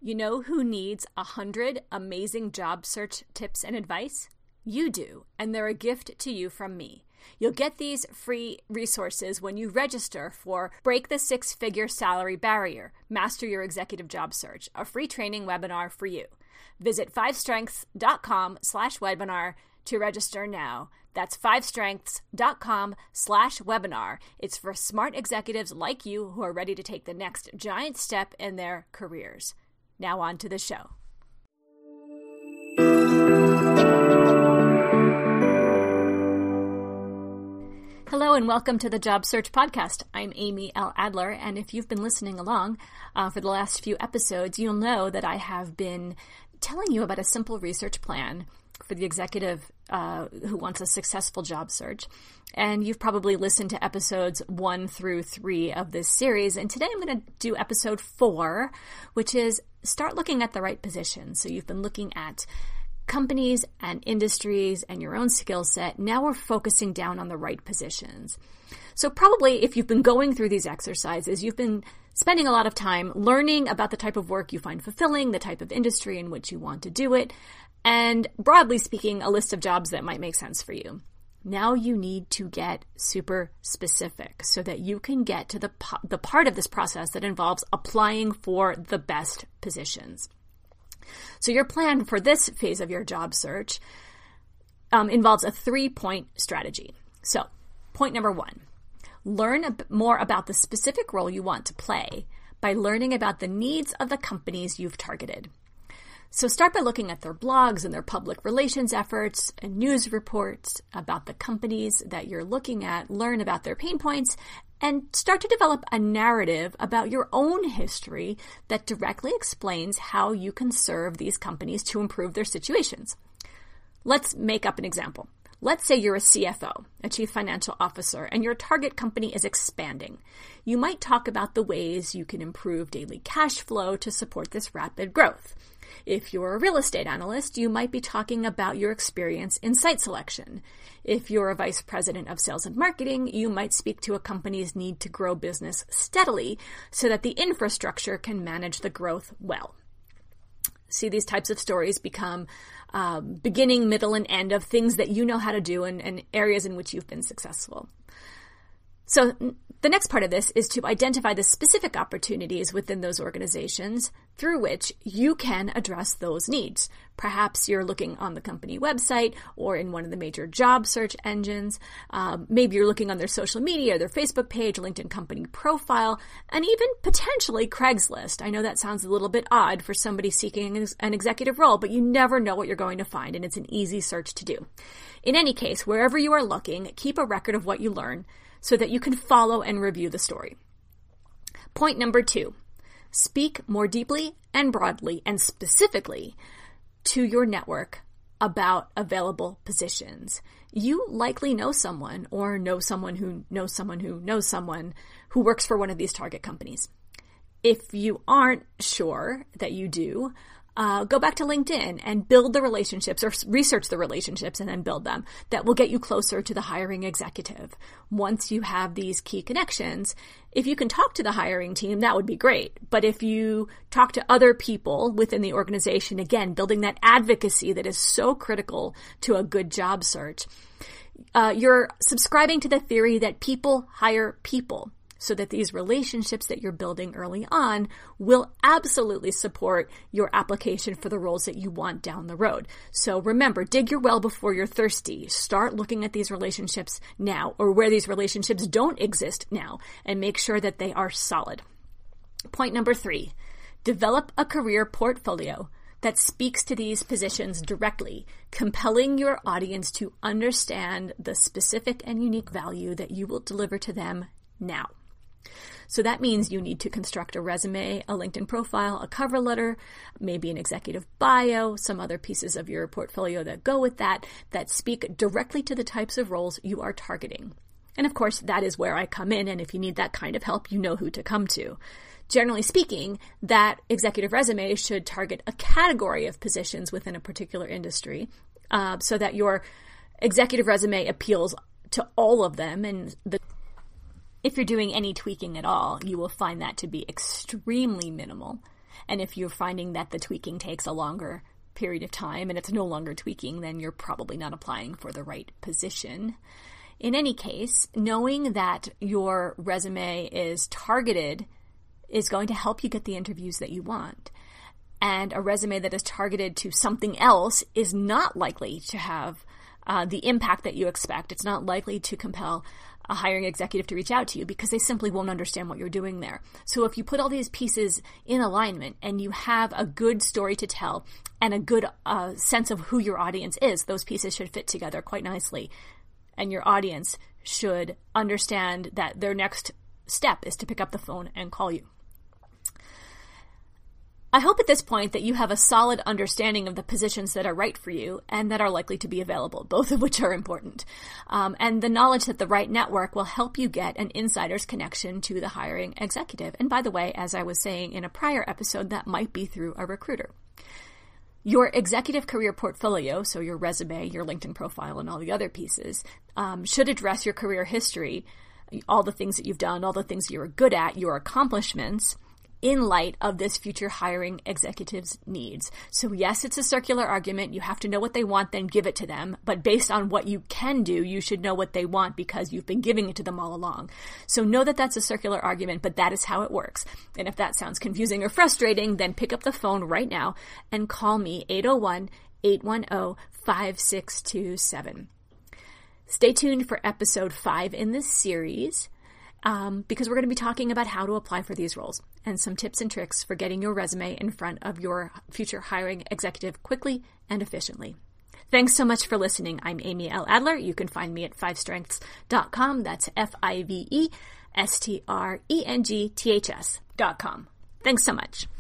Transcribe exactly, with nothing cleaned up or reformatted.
You know who needs a hundred amazing job search tips and advice? You do, and they're a gift to you from me. You'll get these free resources when you register for Break the Six-Figure Salary Barrier, Master Your Executive Job Search, a free training webinar for you. Visit fivestrengths.com slash webinar to register now. That's fivestrengths.com slash webinar. It's for smart executives like you who are ready to take the next giant step in their careers. Now on to the show. Hello and welcome to the Job Search Podcast. I'm Amy L. Adler, and if you've been listening along uh, for the last few episodes, you'll know that I have been telling you about a simple research plan for the executive uh, who wants a successful job search. And you've probably listened to episodes one through three of this series. And today I'm going to do episode four, which is start looking at the right position. So you've been looking at companies and industries and your own skill set. Now we're focusing down on the right positions. So probably if you've been going through these exercises, you've been spending a lot of time learning about the type of work you find fulfilling, the type of industry in which you want to do it, and broadly speaking, a list of jobs that might make sense for you. Now you need to get super specific so that you can get to the, po- the part of this process that involves applying for the best positions. So your plan for this phase of your job search um, involves a three-point strategy. So point number one, learn a bit more about the specific role you want to play by learning about the needs of the companies you've targeted. So start by looking at their blogs and their public relations efforts and news reports about the companies that you're looking at, learn about their pain points, and start to develop a narrative about your own history that directly explains how you can serve these companies to improve their situations. Let's make up an example. Let's say you're a C F O, a chief financial officer, and your target company is expanding. You might talk about the ways you can improve daily cash flow to support this rapid growth. If you're a real estate analyst, you might be talking about your experience in site selection. If you're a vice president of sales and marketing, you might speak to a company's need to grow business steadily so that the infrastructure can manage the growth well. See, these types of stories become um, beginning, middle, and end of things that you know how to do and, and areas in which you've been successful. So the next part of this is to identify the specific opportunities within those organizations through which you can address those needs. Perhaps you're looking on the company website or in one of the major job search engines. Um, maybe you're looking on their social media, their Facebook page, LinkedIn company profile, and even potentially Craigslist. I know that sounds a little bit odd for somebody seeking an executive role, but you never know what you're going to find, and it's an easy search to do. In any case, wherever you are looking, keep a record of what you learn so that you can follow and review the story. Point number two, speak more deeply and broadly and specifically to your network about available positions. You likely know someone or know someone who knows someone who knows someone who works for one of these target companies. If you aren't sure that you do, Uh, go back to LinkedIn and build the relationships or research the relationships and then build them. That will get you closer to the hiring executive. Once you have these key connections, if you can talk to the hiring team, that would be great. But if you talk to other people within the organization, again, building that advocacy that is so critical to a good job search, uh, you're subscribing to the theory that people hire people, so that these relationships that you're building early on will absolutely support your application for the roles that you want down the road. So remember, dig your well before you're thirsty. Start looking at these relationships now, or where these relationships don't exist now, and make sure that they are solid. Point number three, develop a career portfolio that speaks to these positions directly, compelling your audience to understand the specific and unique value that you will deliver to them now. So that means you need to construct a resume, a LinkedIn profile, a cover letter, maybe an executive bio, some other pieces of your portfolio that go with that, that speak directly to the types of roles you are targeting. And of course, that is where I come in, and if you need that kind of help, you know who to come to. Generally speaking, that executive resume should target a category of positions within a particular industry, uh, so that your executive resume appeals to all of them, and the If you're doing any tweaking at all, you will find that to be extremely minimal. And if you're finding that the tweaking takes a longer period of time and it's no longer tweaking, then you're probably not applying for the right position. In any case, knowing that your resume is targeted is going to help you get the interviews that you want. And a resume that is targeted to something else is not likely to have uh, the impact that you expect. It's not likely to compel a hiring executive to reach out to you because they simply won't understand what you're doing there. So if you put all these pieces in alignment and you have a good story to tell and a good uh, sense of who your audience is, those pieces should fit together quite nicely. And your audience should understand that their next step is to pick up the phone and call you. I hope at this point that you have a solid understanding of the positions that are right for you and that are likely to be available, both of which are important. Um, and the knowledge that the right network will help you get an insider's connection to the hiring executive. And by the way, as I was saying in a prior episode, that might be through a recruiter. Your executive career portfolio, so your resume, your LinkedIn profile, and all the other pieces, um, should address your career history, all the things that you've done, all the things you're good at, your accomplishments, in light of this future hiring executive's needs. So yes, it's a circular argument. You have to know what they want, then give it to them. But based on what you can do, you should know what they want because you've been giving it to them all along. So know that that's a circular argument, but that is how it works. And if that sounds confusing or frustrating, then pick up the phone right now and call me eight oh one, eight one oh, five six two seven. Stay tuned for episode five in this series. Um, because we're going to be talking about how to apply for these roles and some tips and tricks for getting your resume in front of your future hiring executive quickly and efficiently. Thanks so much for listening. I'm Amy L. Adler. You can find me at five strengths dot com. That's F I V E S T R E N G T H S dot com. Thanks so much.